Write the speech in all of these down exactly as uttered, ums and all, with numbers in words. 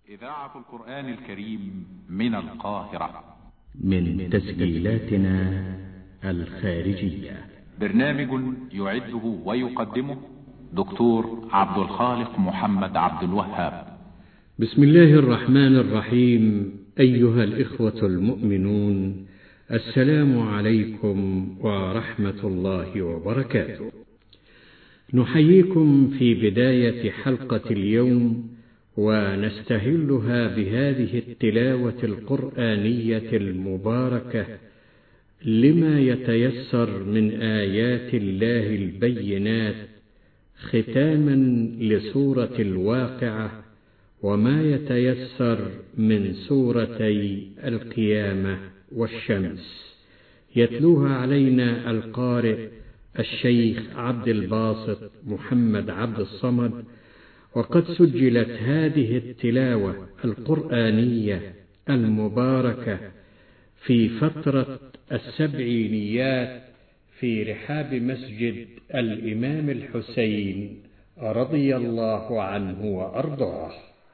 إذاعة القرآن الكريم من القاهرة، من تسجيلاتنا الخارجية. برنامج يعده ويقدمه دكتور عبد الخالق محمد عبد الوهاب. بسم الله الرحمن الرحيم. أيها الإخوة المؤمنون، السلام عليكم ورحمة الله وبركاته. نحييكم في بداية حلقة اليوم، ونستهلها بهذه التلاوة القرآنية المباركة لما يتيسر من آيات الله البينات، ختاما لسورة الواقعة وما يتيسر من سورتي القيامة والشمس. يتلوها علينا القارئ الشيخ عبد الباسط محمد عبد الصمد. وقد سجلت هذه التلاوة القرآنية المباركة في فترة السبعينيات في رحاب مسجد الإمام الحسين رضي الله عنه وأرضاه.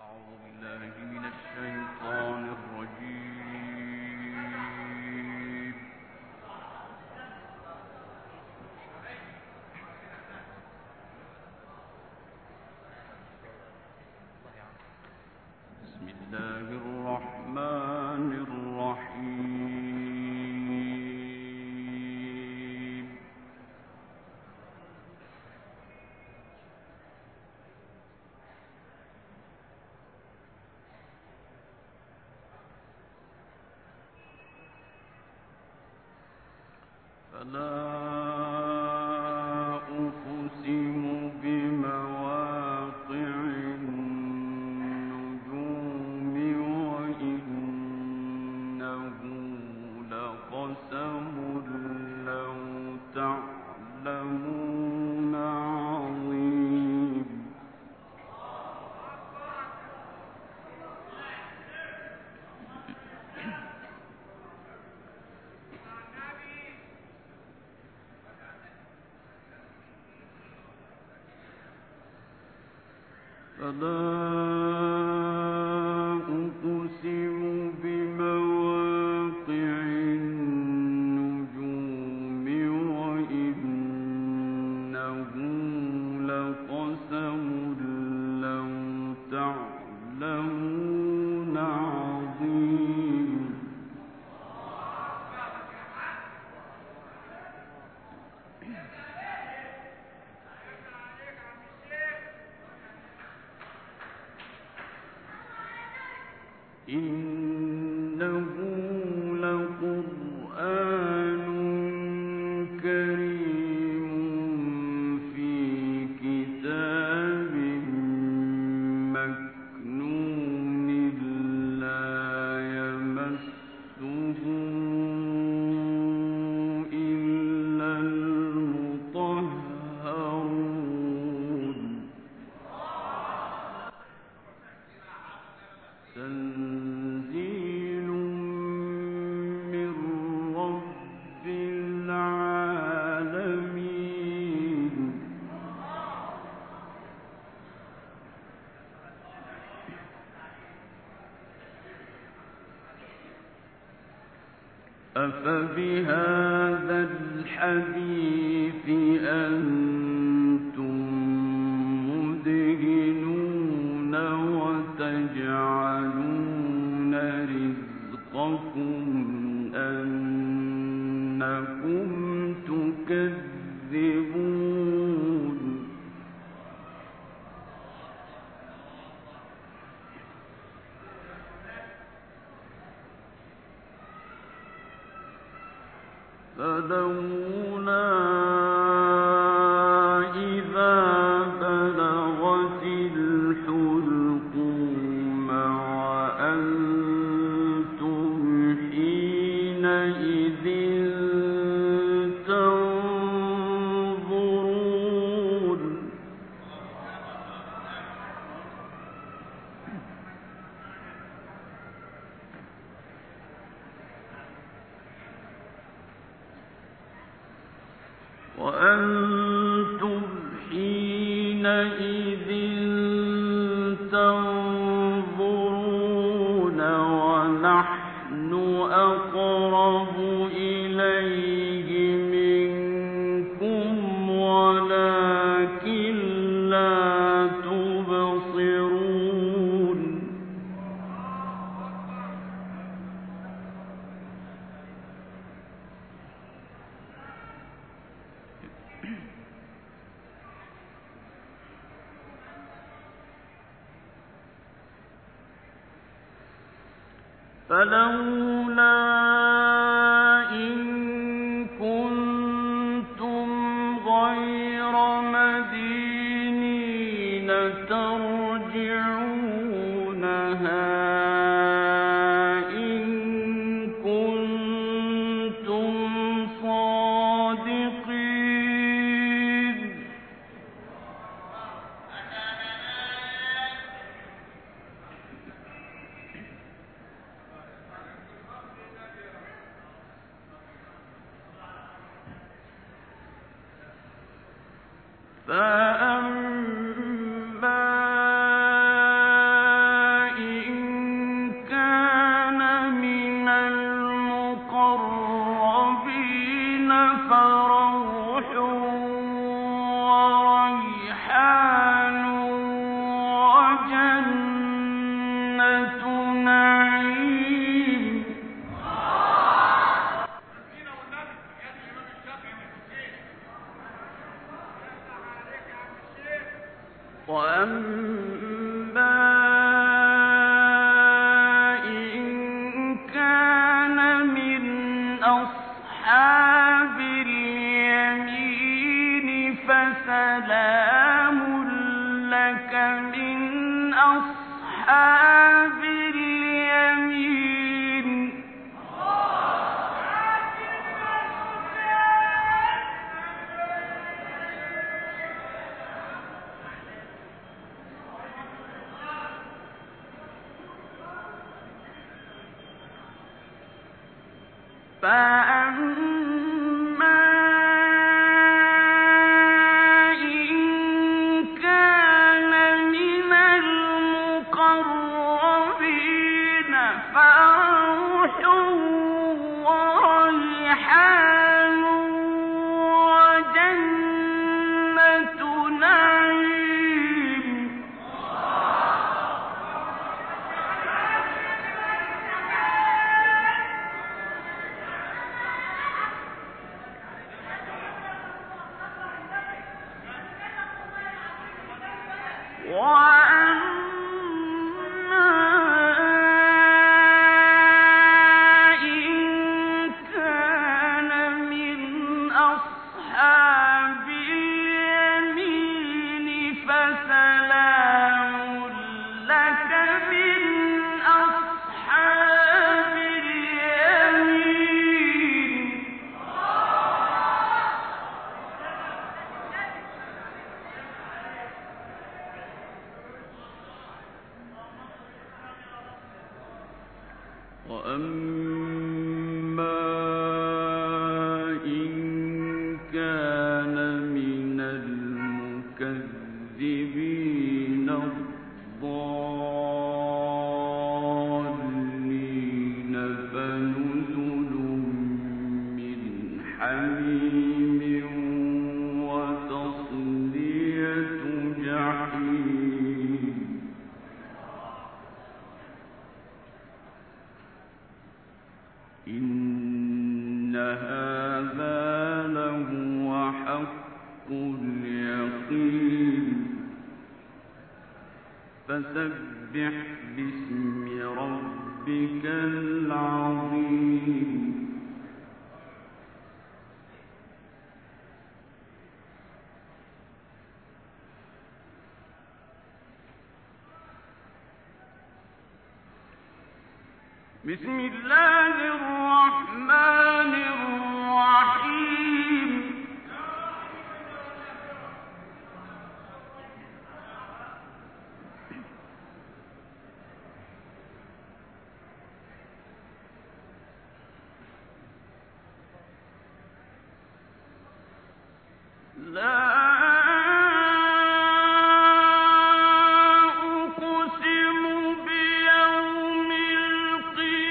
أفبهذا الحديث أنتم مدهنون وتجعلون رزقكم أنكم تكذبون. فلولا إذا بلغت الحلقوم وأنتم حينئذ تنظرون. وأنتم حينئذ تنظرون ونحن أقرب إليه منكم ولكن لا تبصرون فلولا إن كنتم غير مدينين ترجعونها إن كنتم صادقين فأما إن كان من المقربين فروح وريحان وجنة نعيم وأما إن كان من أصحاب اليمين فسلام لك من أصحاب اليمين فأما إن كان من المقربين فروح وريحان وجنة نعيم وأما إن كان من أصحاب اليمين فسلام لك من أصحاب اليمين وأما إن كان من المكذبين الضالين فنزل من حميم وتصلية جحيم إن هذا لهو حق اليقين فسبح باسم ربك العظيم بسم الله الرحمن الرحيم لا أقسم بيوم القيامة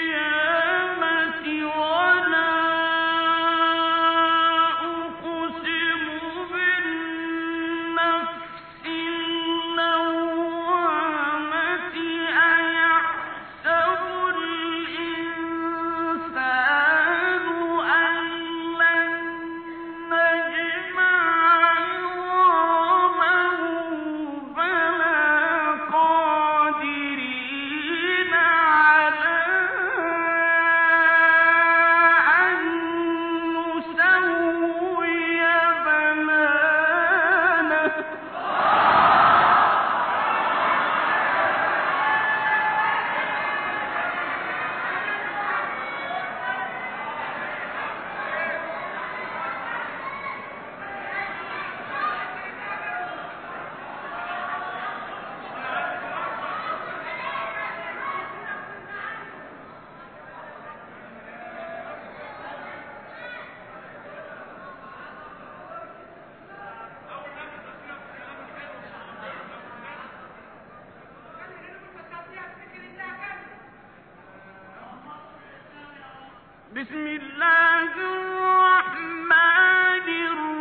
بسم الله الرحمن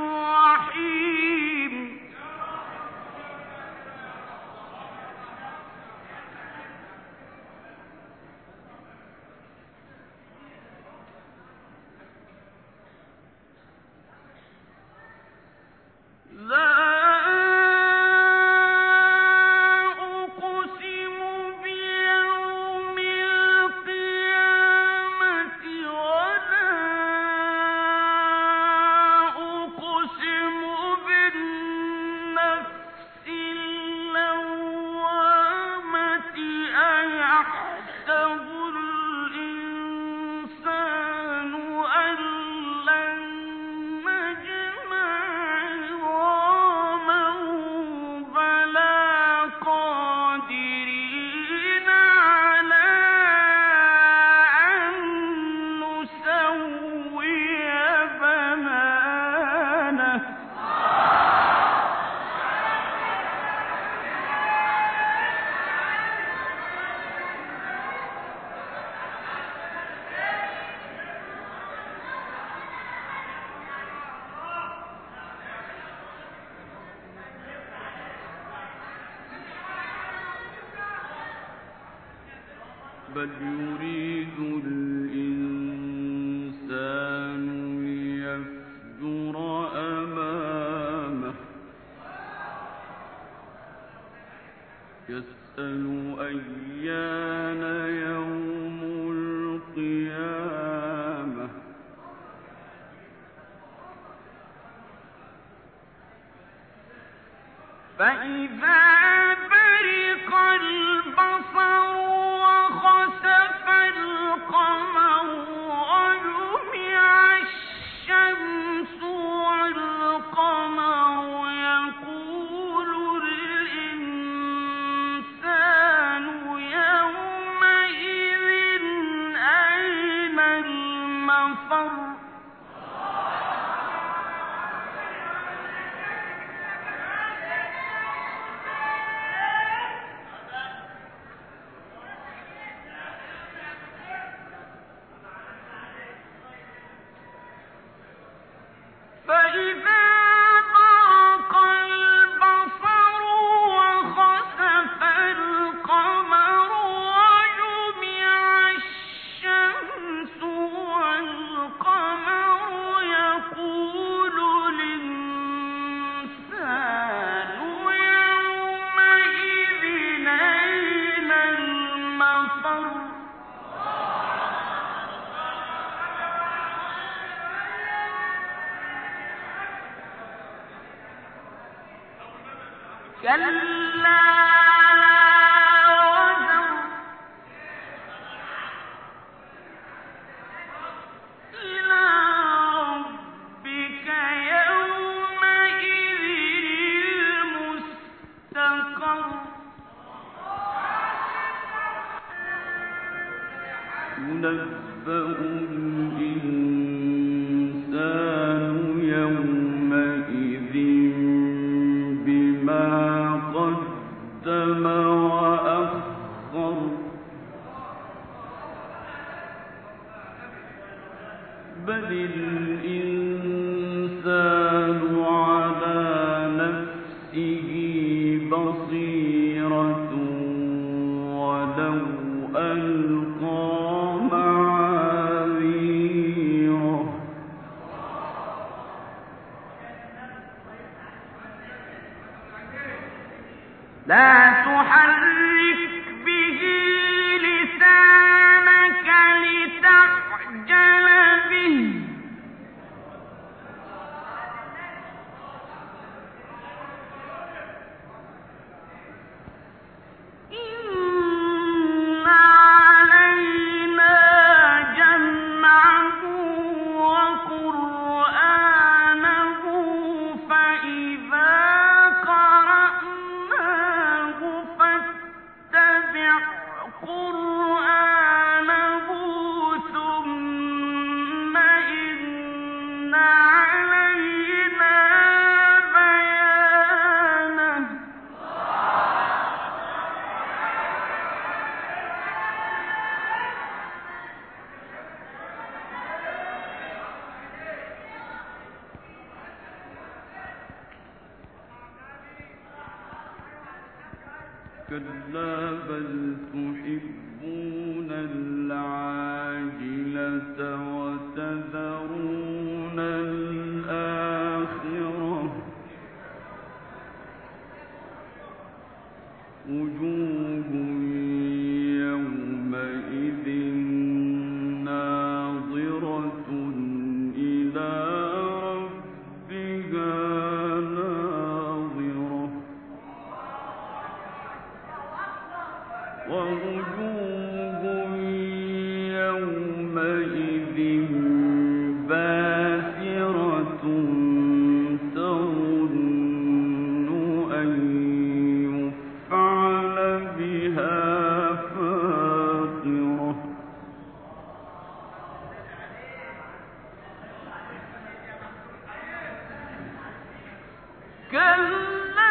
الرحيم لا بل يريد الإنسان ليفجر أمامه يسأل أيان يوم القيامة فإذا برق البصر وخسف القمر وجمع الشمس والقمر يقول الإنسان يومئذ أين المفر فإذا برق البصر وخسف القمر وجمع الشمس والقمر يقول الإنسان يومئذ أين المفر كلا وزر إلى ربك يومئذ المستقر ينبأ الإنسان يومئذ بما قدم وأخر بل الإنسان على نفسه بصيرة ولو ألقى معاذيره لا تحرك به لسانك لتعجل به إن علينا كلا بل تحبون العاجلة وتذرون الآخرة وجوه يومئذ ناظرة إلى ربها ناظرة ووجوه يومئذ باسرة تظن أن يفعل بها فاقرة كلا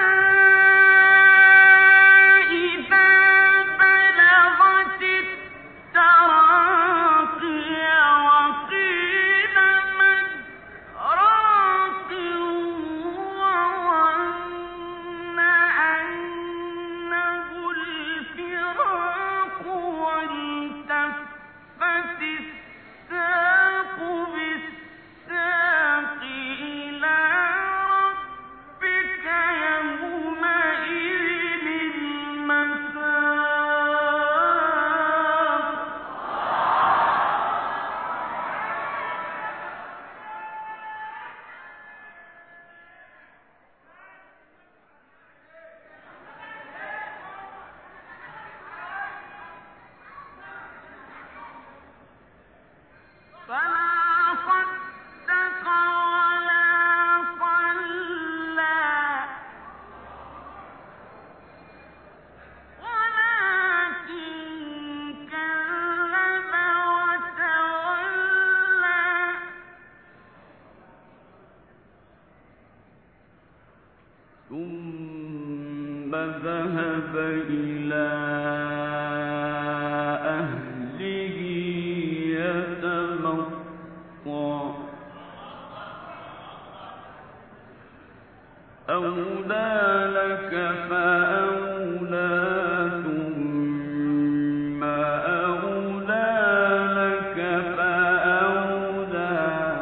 إذا بلغت التراقي وقيل من راق وظن أنه الفراق والتفت الساق بالساق إلى ربك يومئذ المساق فلا صدق ولا صلى ولكن كذب وتولى ثم ذهب إلى أهله يتمطى أولى لك فأولى ثم أولى لك فأولى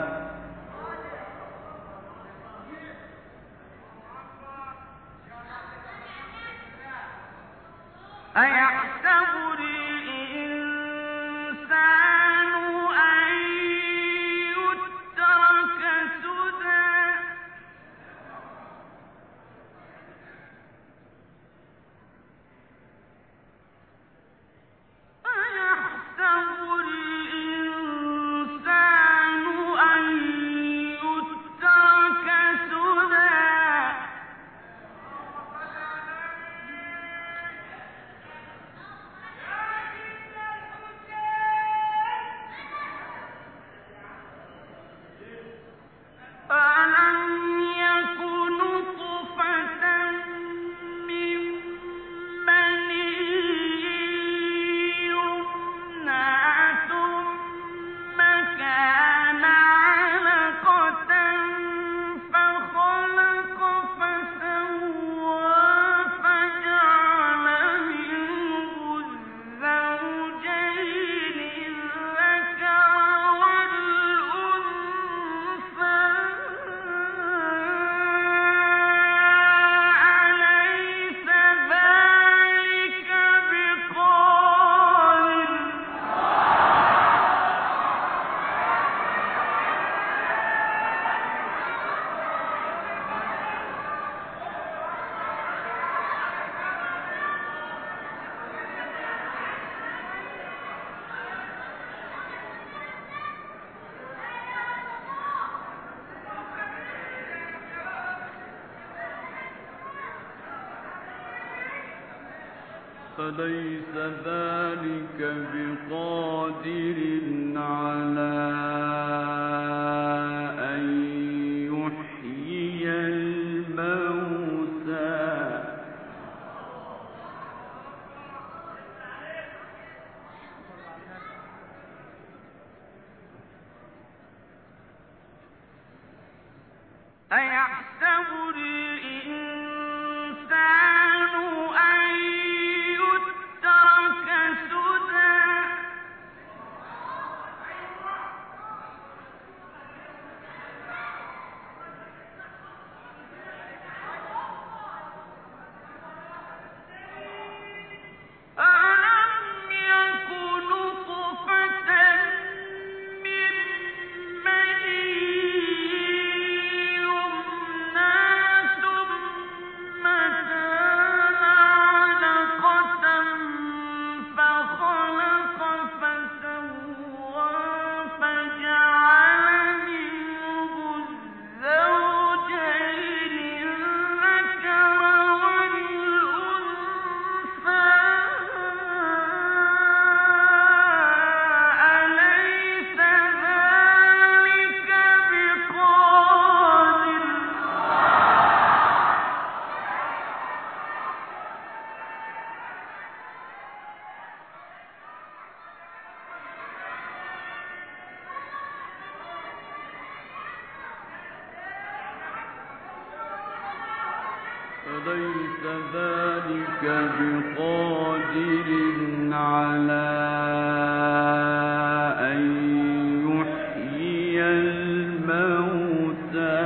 أيحسب الإنسان أن يترك سدى أيحسب الإنسان أن يترك سدى ألم يك نطفة من مني يمنى ثم كان علقة فخلق فسوى فجعل منه الزوجين الذكر والأنثى أليس ذلك بقادر أليس ذلك بقادر على أن يحيي الموتى أيحسب الإنسان أن أليس ذلك بقادر على أن يحيي الموتى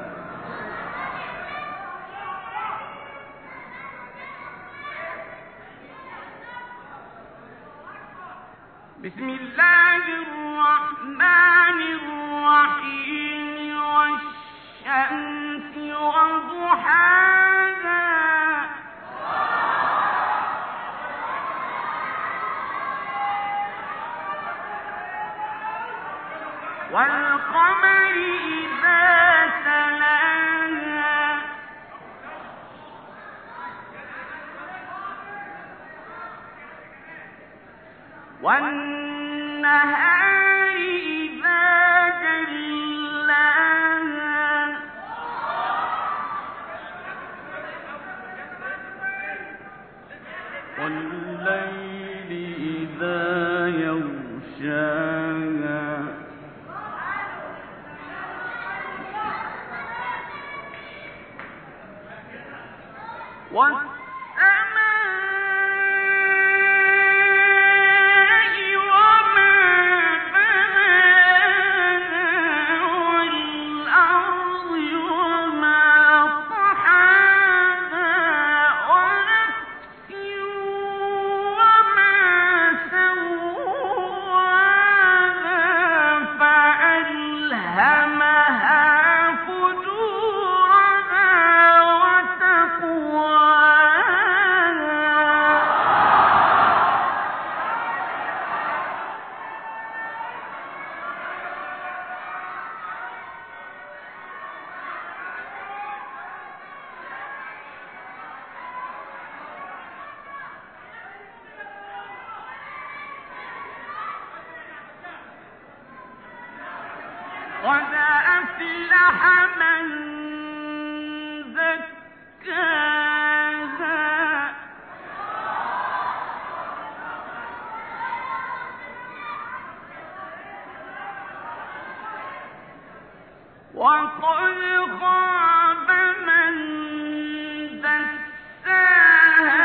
بسم الله الرحمن الرحيم والشمس وضحاها والقمر إذا تلاها والنهار إذا جلاها والليل إذا يغشاها قد أفلح من زكاها وقد خاب من دساها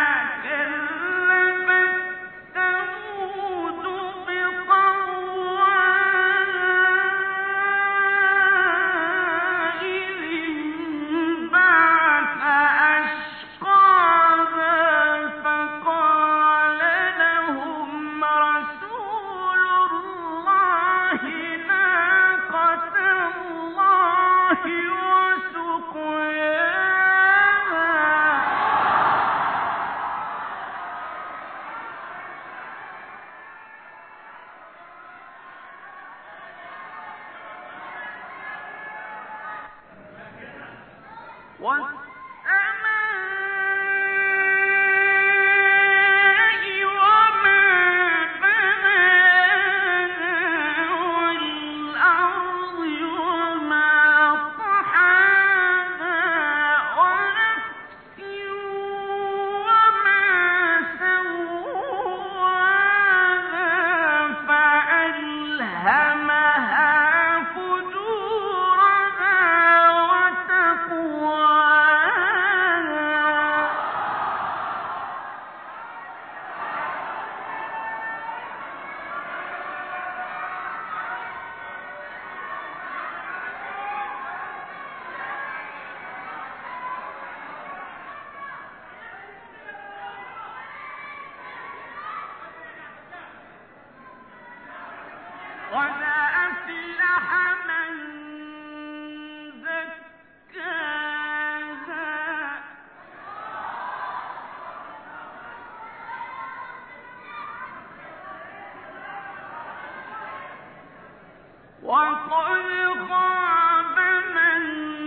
قد أفلح من زكاها وقد خاب من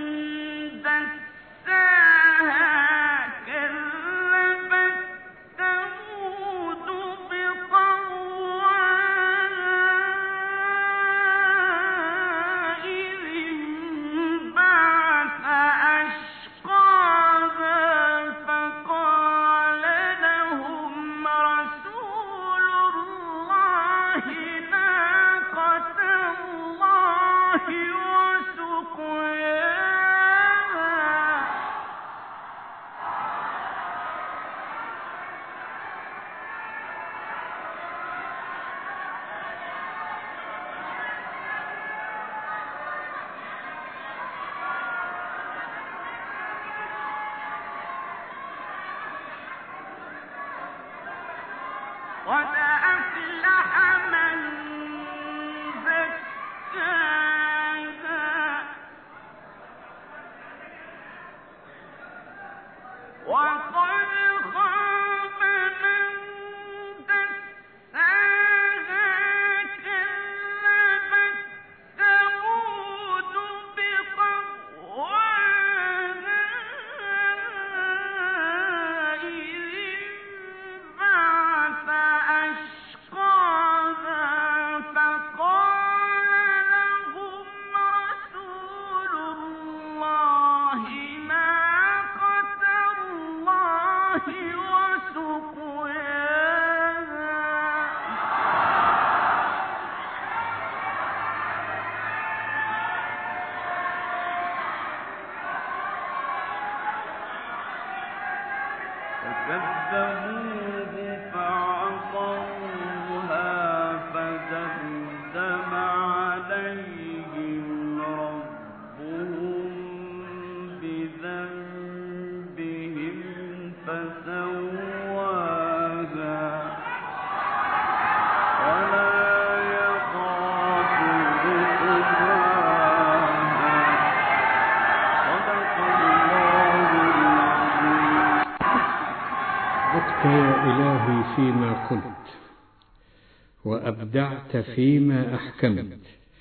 دساها كذبت ثمود بطغواها إذ انبعث أشقاها فقال لهم رسول الله ناقة الله قد أفلح من زكاها وقد خاب من دساها كذبت ثمود بطغواها إذ انبعث أشقاها فقال لهم رسول الله ناقة الله فكذبوه فعقروها فدمدم عليهم ربهم بذنبهم فسواها ولا يخاف عقباها صدق الله العظيم. صدقت يا إلهي فيما قلت وأبدعت فيما أحكمت.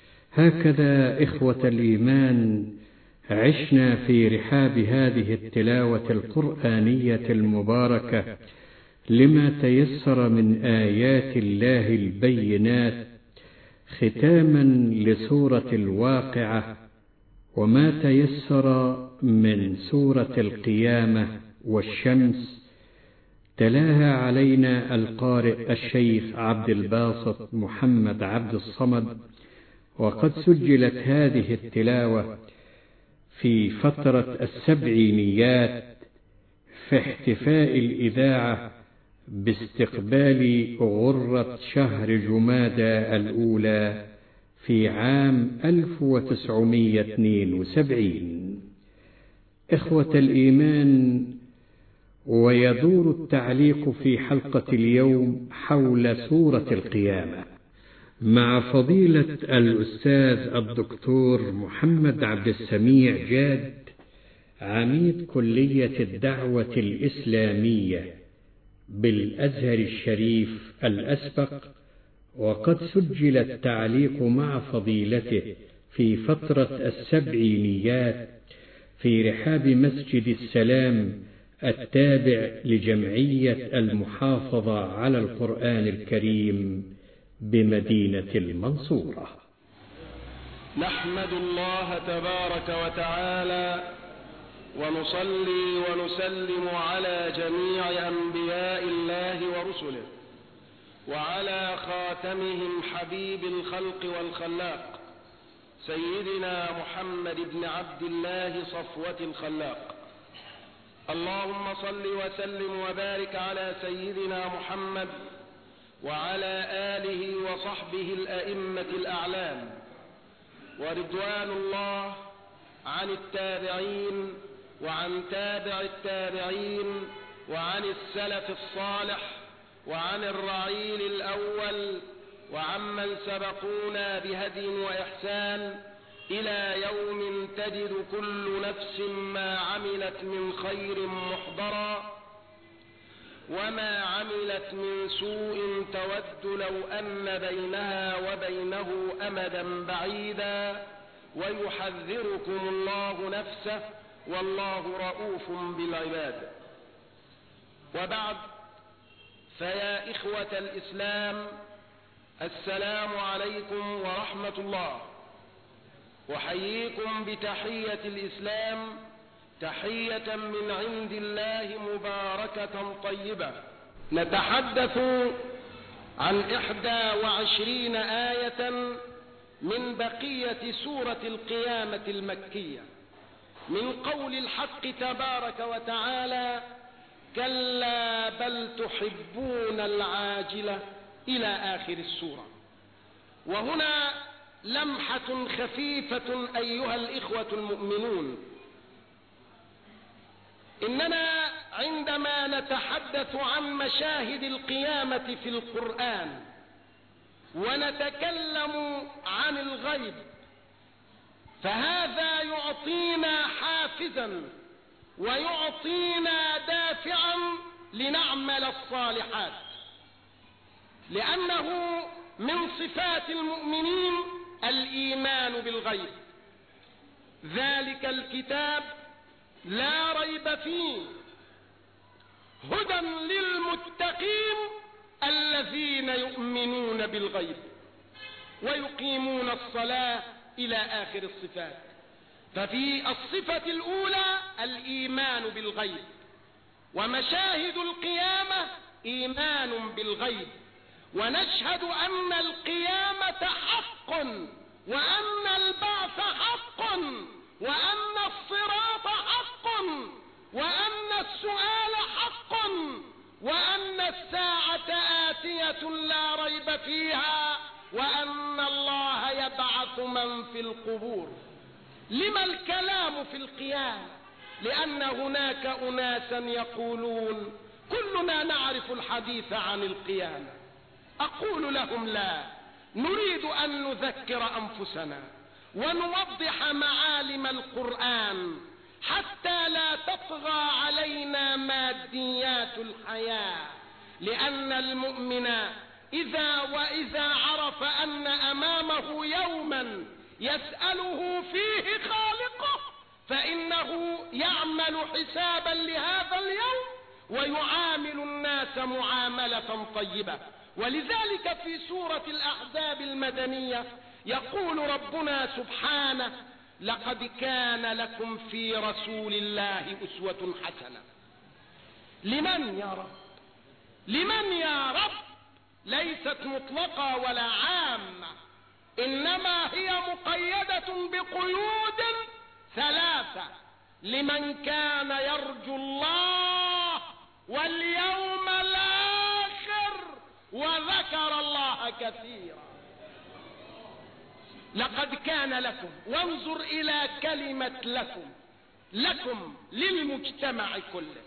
هكذا إخوة الإيمان عشنا في رحاب هذه التلاوة القرآنية المباركة لما تيسر من آيات الله البينات، ختاما لسورة الواقعة وما تيسر من سورة القيامة والشمس. تلاها علينا القارئ الشيخ عبد الباسط محمد عبد الصمد، وقد سجلت هذه التلاوة في فترة السبعينيات في احتفاء الإذاعة باستقبال غرة شهر جمادى الأولى في عام ألف وتسعمائة واثنين وسبعين. إخوة الإيمان، ويدور التعليق في حلقة اليوم حول سورة القيامة مع فضيلة الأستاذ الدكتور محمد عبد السميع جاد، عميد كلية الدعوة الإسلامية بالأزهر الشريف الأسبق. وقد سجل التعليق مع فضيلته في فترة السبعينيات في رحاب مسجد السلام التابع لجمعية المحافظة على القرآن الكريم بمدينة المنصورة. نحمد الله تبارك وتعالى ونصلي ونسلم على جميع أنبياء الله ورسله وعلى خاتمهم حبيب الخلق والخلاق سيدنا محمد بن عبد الله صفوة الخلاق. اللهم صل وسلم وبارك على سيدنا محمد وعلى آله وصحبه الأئمة الأعلام، ورضوان الله عن التابعين وعن تابع التابعين وعن السلف الصالح وعن الرعيل الأول وعمن سبقونا بهدي وإحسان إلى يوم تجد كل نفس ما عملت من خير محضرا وما عملت من سوء تود لو أن بينها وبينه أمدا بعيدا، ويحذركم الله نفسه والله رؤوف بالعباد. وبعد، فيا إخوة الإسلام، السلام عليكم ورحمة الله. أحييكم بتحية الإسلام، تحية من عند الله مباركة طيبة. نتحدث عن إحدى وعشرين آية من بقية سورة القيامة المكية، من قول الحق تبارك وتعالى: كلا بل تحبون العاجلة، إلى آخر السورة. وهنا لمحة خفيفة أيها الإخوة المؤمنون، إننا عندما نتحدث عن مشاهد القيامة في القرآن ونتكلم عن الغيب، فهذا يعطينا حافزا ويعطينا دافعا لنعمل الصالحات، لأنه من صفات المؤمنين الإيمان بالغيب. ذلك الكتاب لا ريب فيه هدى للمتقين الذين يؤمنون بالغيب ويقيمون الصلاة إلى آخر الصفات. ففي الصفة الأولى الإيمان بالغيب، ومشاهد القيامة إيمان بالغيب، ونشهد أن القيامة حق، وأن البعث حق، وأن الصراط حق، وأن السؤال حق، وأن الساعة آتية لا ريب فيها، وأن الله يبعث من في القبور. لما الكلام في القيامة؟ لأن هناك أناسا يقولون كلنا نعرف الحديث عن القيامة. أقول لهم لا، نريد أن نذكر أنفسنا ونوضح معالم القرآن حتى لا تطغى علينا ماديات الحياة، لأن المؤمن إذا وإذا عرف أن أمامه يوما يسأله فيه خالقه فإنه يعمل حسابا لهذا اليوم ويعامل الناس معاملة طيبة. ولذلك في سورة الأحزاب المدنية يقول ربنا سبحانه: لقد كان لكم في رسول الله أسوة حسنة. لمن يا رب؟ لمن يا رب؟ ليست مطلقة ولا عامة، إنما هي مقيدة بقيود ثلاثة: لمن كان يرجو الله واليوم الآخر وذكر الله كثيرا. لقد كان لكم، وانظر إلى كلمة لكم. لكم للمجتمع كله،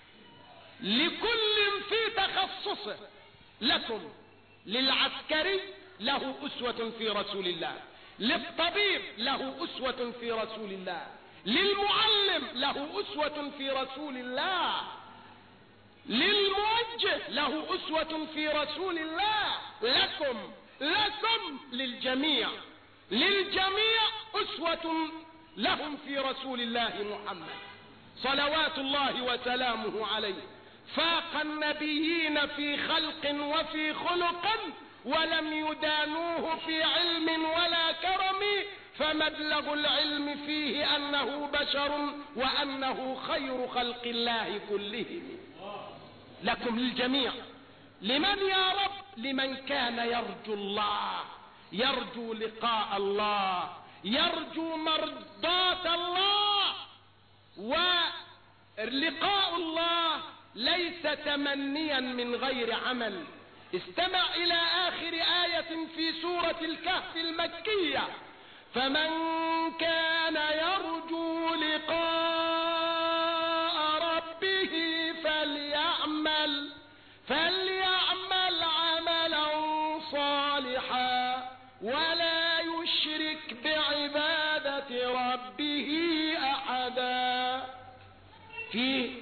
لكل في تخصصه. لكم للعسكري له أسوة في رسول الله، للطبيب له أسوة في رسول الله، للمعلم له أسوة في رسول الله، للموجه له أسوة في رسول الله. لكم لكم للجميع، للجميع أسوة لهم في رسول الله محمد صلوات الله وسلامه عليه. فاق النبيين في خلق وفي خلق ولم يدانوه في علم ولا كرم، فمبلغ العلم فيه أنه بشر وأنه خير خلق الله كلهم. لكم للجميع. لمن يا رب؟ لمن كان يرجو الله، يرجو لقاء الله، يرجو مرضاة الله. ولقاء الله ليس تمنيا من غير عمل. استمع إلى آخر آية في سورة الكهف المكية: فمن كان يرجو لقاء ربه فليعمل فليعمل عملا صالحا ولا يشرك بعبادة ربه أحدا. في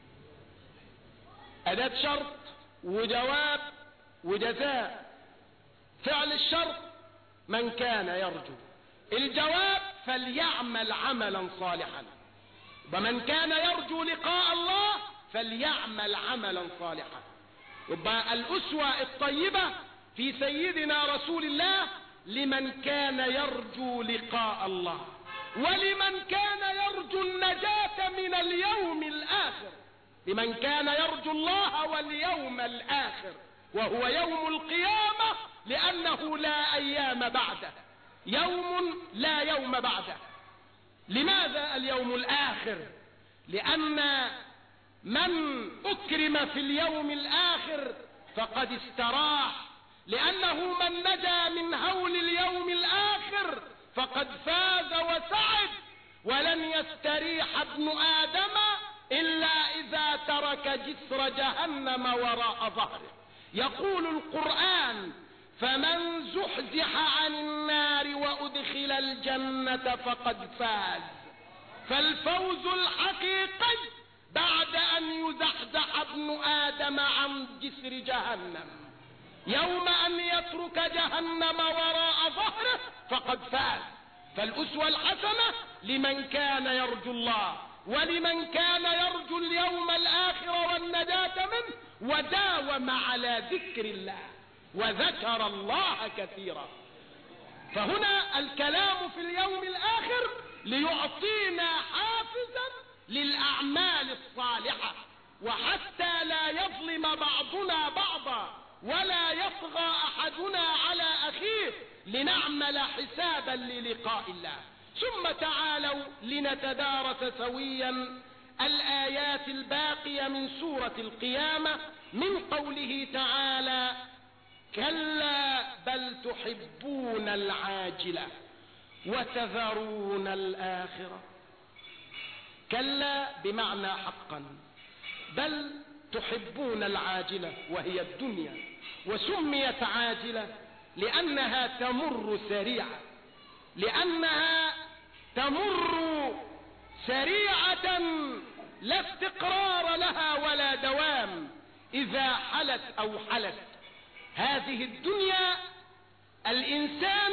أداة شرط وجواب وجزاء. فعل الشرط من كان يرجو، الجواب فليعمل عملا صالحا. ومن كان يرجو لقاء الله فليعمل عملا صالحا. يبقى الأسوة الطيبة في سيدنا رسول الله لمن كان يرجو لقاء الله، ولمن كان يرجو النجاة من اليوم الآخر. لمن كان يرجو الله واليوم الآخر، وهو يوم القيامة، لأنه لا أيام بعده، يوم لا يوم بعده. لماذا اليوم الآخر؟ لأن من أكرم في اليوم الآخر فقد استراح، لأنه من نجا من هول اليوم الآخر فقد فاز وسعد. ولن يستريح ابن آدم إلا إذا ترك جسر جهنم وراء ظهره. يقول القرآن: فمن زحزح عن النار وأدخل الجنة فقد فاز. فالفوز الحقيقي بعد أن يزحزح ابن آدم عن جسر جهنم، يوم أن يترك جهنم وراء ظهره فقد فاز. فالأسوة الحسنة لمن كان يرجو الله، ولمن كان يرجو اليوم الآخر والنجاة منه، وداوم على ذكر الله وذكر الله كثيرا. فهنا الكلام في اليوم الآخر ليعطينا حافزا للأعمال الصالحة، وحتى لا يظلم بعضنا بعضا ولا يطغى أحدنا على أخيه، لنعمل حسابا للقاء الله. ثم تعالوا لنتدارس سويا الآيات الباقية من سورة القيامة، من قوله تعالى: كلا بل تحبون العاجلة وتذرون الآخرة. كلا بمعنى حقا، بل تحبون العاجلة وهي الدنيا، وسميت عاجلة لأنها تمر سريعة، لأنها تمر سريعة لا استقرار لها ولا دوام، إذا حلت أو حلت. هذه الدنيا الإنسان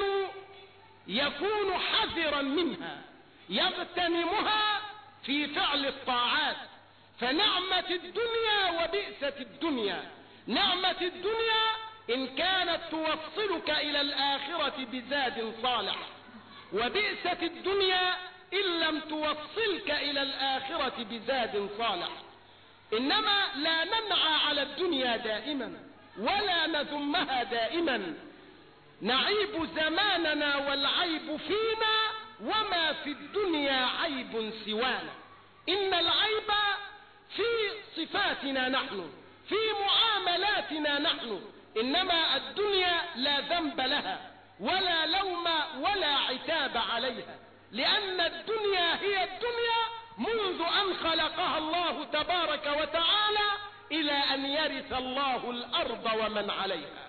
يكون حذرا منها، يغتنمها في فعل الطاعات. فنعمة الدنيا وبئسة الدنيا. نعمة الدنيا إن كانت توصلك إلى الآخرة بزاد صالح، وبئسة الدنيا إن لم توصلك إلى الآخرة بزاد صالح. إنما لا ننعى على الدنيا دائما ولا نذمها دائما، نعيب زماننا والعيب فينا، وما في الدنيا عيب سوانا. إن العيب في صفاتنا نحن، في معاملاتنا نحن، إنما الدنيا لا ذنب لها ولا لوم ولا عتاب عليها، لأن الدنيا هي الدنيا منذ أن خلقها الله تبارك وتعالى إلى أن يرث الله الأرض ومن عليها.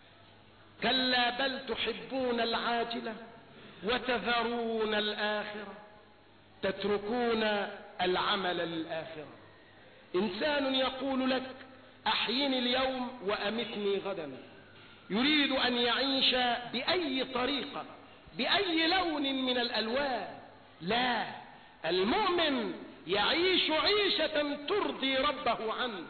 كلا بل تحبون العاجلة وتذرون الآخرة، تتركون العمل للآخرة. إنسان يقول لك: أحيني اليوم وأمتني غدا، يريد أن يعيش بأي طريقة، بأي لون من الألوان. لا، المؤمن يعيش عيشة ترضي ربه عنه.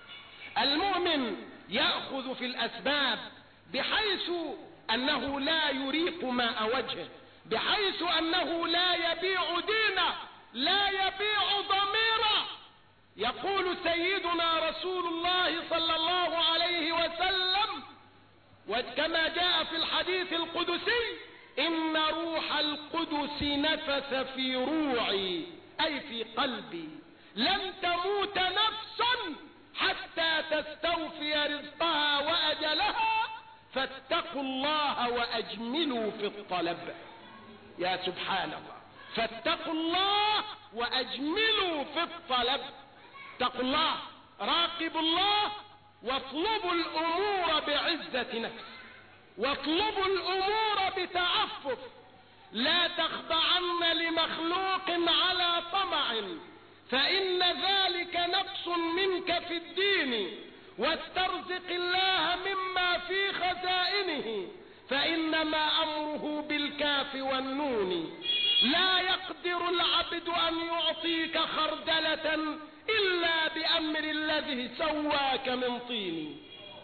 المؤمن يأخذ في الأسباب بحيث أنه لا يريق ماء وجهه، بحيث أنه لا يبيع دينه، لا يبيع ضميره. يقول سيدنا رسول الله صلى الله عليه وسلم، وكما جاء في الحديث القدسي: إن روح القدس نفث في روعي، أي في قلبي، لن تموت نفس حتى تستوفي رزقها وأجلها، فاتقوا الله وأجملوا في الطلب. يا سبحان الله، فاتقوا الله وأجملوا في الطلب. اتقوا الله، راقبوا الله، واطلبوا الأمور بعزة نفس، واطلبوا الأمور بتعفف. لا تخضعن لمخلوق على طمع، فإن ذلك نقص منك في الدين، واسترزق الله مما في خزائنه، فإنما أمره بالكاف والنون. لا يقدر العبد أن يعطيك خردلة إلا بأمر الذي سواك من طين.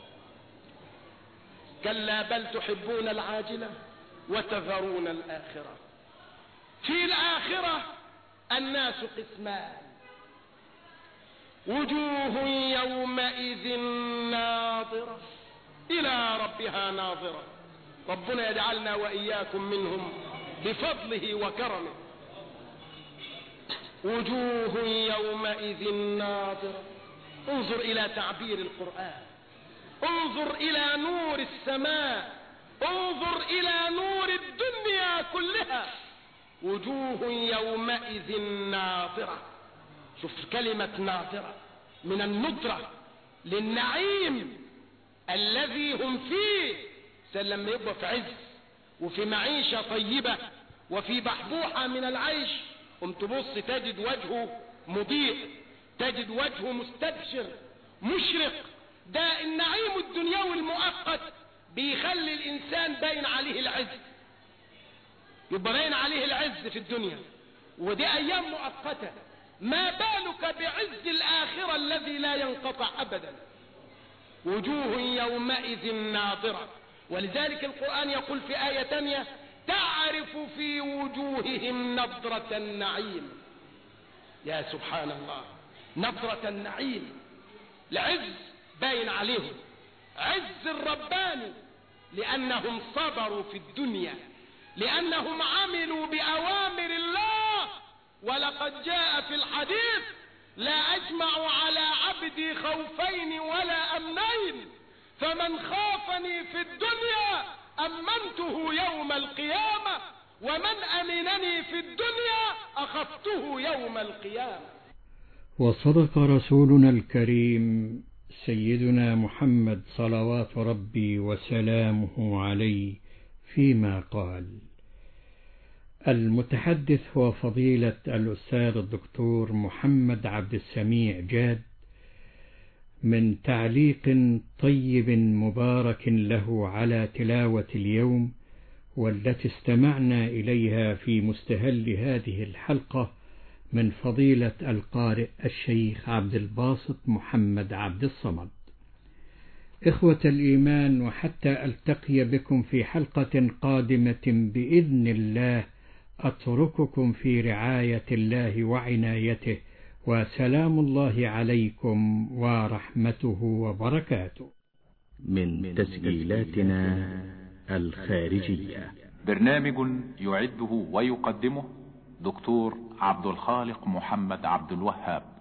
كلا بل تحبون العاجلة وتذرون الآخرة. في الآخرة الناس قسمان: وجوه يومئذ ناظرة إلى ربها ناظرة. ربنا يجعلنا وإياكم منهم بفضله وكرمه. وجوه يومئذ ناظرة. انظر إلى تعبير القرآن، انظر إلى نور السماء، انظر إلى نور الدنيا كلها. وجوه يومئذ ناظرة. شوف كلمة ناظرة، من الندرة للنعيم الذي هم فيه. لما يبقى في عز وفي معيشة طيبة وفي بحبوحة من العيش، قم تبص تجد وجهه مضيء، تجد وجهه مستبشر مشرق. ده النعيم الدنيوي المؤقت بيخلي الإنسان باين عليه العز، يبقى باين عليه العز في الدنيا، ودي أيام مؤقتة. ما بالك بعز الآخرة الذي لا ينقطع أبدا. وجوه يومئذ ناظرة، ولذلك القرآن يقول في آية تانية: تعرف في وجوههم نضرة النعيم. يا سبحان الله، نضرة النعيم، العز باين عليهم، عز الرباني، لأنهم صبروا في الدنيا، لأنهم عملوا بأوامر الله. ولقد جاء في الحديث: لا أجمع على عبدي خوفين ولا أمنين، فمن خافني في الدنيا أمنته يوم القيامة، ومن أمنني في الدنيا أخفته يوم القيامة. وصدق رسولنا الكريم سيدنا محمد صلوات ربي وسلامه عليه فيما قال. المتحدث هو فضيلة الأستاذ الدكتور محمد عبد السميع جاد، من تعليق طيب مبارك له على تلاوة اليوم، والتي استمعنا إليها في مستهل هذه الحلقة من فضيلة القارئ الشيخ عبد الباسط محمد عبد الصمد. إخوة الإيمان، وحتى ألتقي بكم في حلقة قادمة بإذن الله، أترككم في رعاية الله وعنايته، وسلام الله عليكم ورحمته وبركاته. من تسجيلاتنا الخارجية. برنامج يعده ويقدمه دكتور عبد الخالق محمد عبد الوهاب.